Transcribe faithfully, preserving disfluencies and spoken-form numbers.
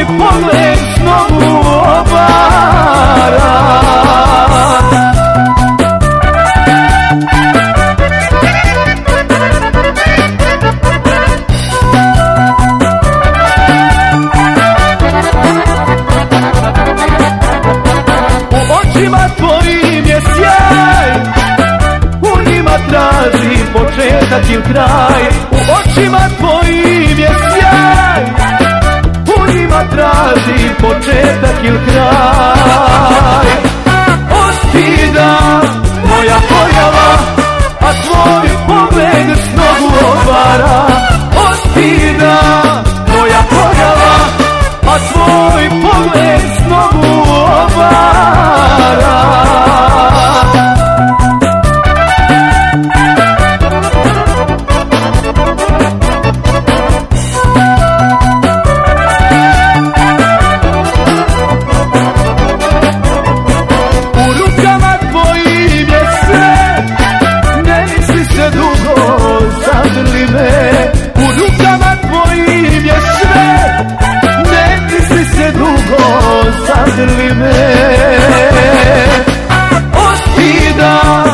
pogled s nogu obara. U očima tvojim je sjaj, u njima traži početak ili kraj. U očima tvojim je sjaj, u njima traži početak ili kraj. Ostida moja pojava, a tvoj pogled s nogu obara. Ostida moja pojava, a tvoj pogled s nogu obara. U rukama tvojim je sve, ne misli se dugo, zagrli me. Ostida